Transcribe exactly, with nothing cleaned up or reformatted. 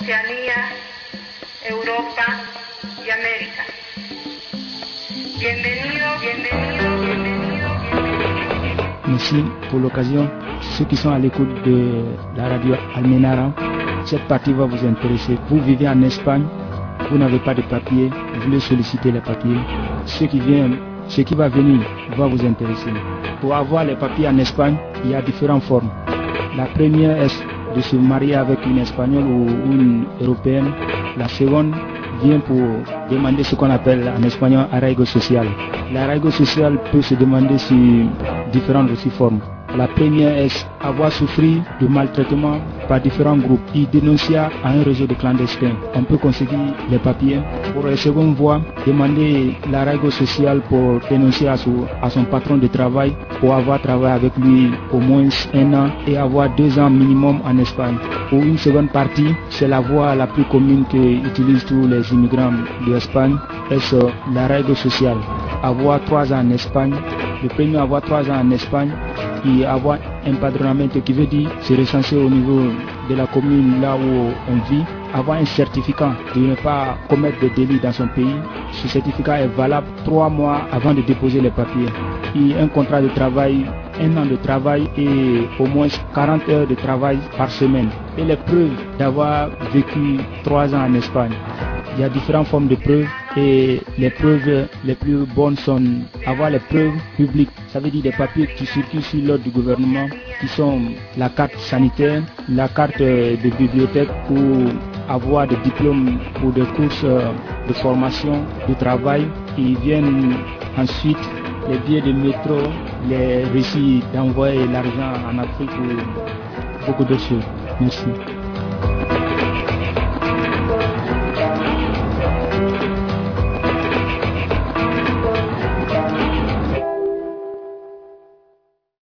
Oceanía, Europa y América. Bienvenido, bienvenido, bienvenido, bienvenido. Merci pour l'occasion. Ceux qui sont à l'écoute de la radio Almenara, cette partie va vous intéresser. Vous vivez en Espagne, vous n'avez pas de papier, vous voulez solliciter les papiers. Ce qui vient, ce qui va venir va vous intéresser. Pour avoir les papiers en Espagne, il y a différentes formes. La première est de se marier avec une Espagnole ou une Européenne. La seconde vient pour demander ce qu'on appelle en espagnol arraigo social. L'arraigo social peut se demander sur différentes aussi formes. La première est avoir souffert de maltraitement par différents groupes et dénoncer à un réseau de clandestins. On peut conseguir les papiers. Pour la seconde voie, demander l'arraigo social pour dénoncer à son, à son patron de travail pour avoir travaillé avec lui au moins un an et avoir deux ans minimum en Espagne. Pour une seconde partie, c'est la voie la plus commune qu'utilisent tous les immigrants d'Espagne, c'est l'arraigo social. Avoir trois ans en Espagne, le premier avoir trois ans en Espagne et avoir un padronamento qui veut dire se recenser au niveau de la commune là où on vit, avoir un certificat de ne pas commettre de délit dans son pays. Ce certificat est valable trois mois avant de déposer les papiers. Et un contrat de travail, un an de travail et au moins quarante heures de travail par semaine. Et les preuves d'avoir vécu trois ans en Espagne. Il y a différentes formes de preuves et les preuves les plus bonnes sont avoir les preuves publiques. Ça veut dire des papiers qui circulent sur l'ordre du gouvernement, qui sont la carte sanitaire, la carte de bibliothèque pour avoir des diplômes pour des courses de formation, de travail. Ils viennent ensuite les billets de métro, les récits d'envoyer l'argent en Afrique ou beaucoup d'autres choses. Merci.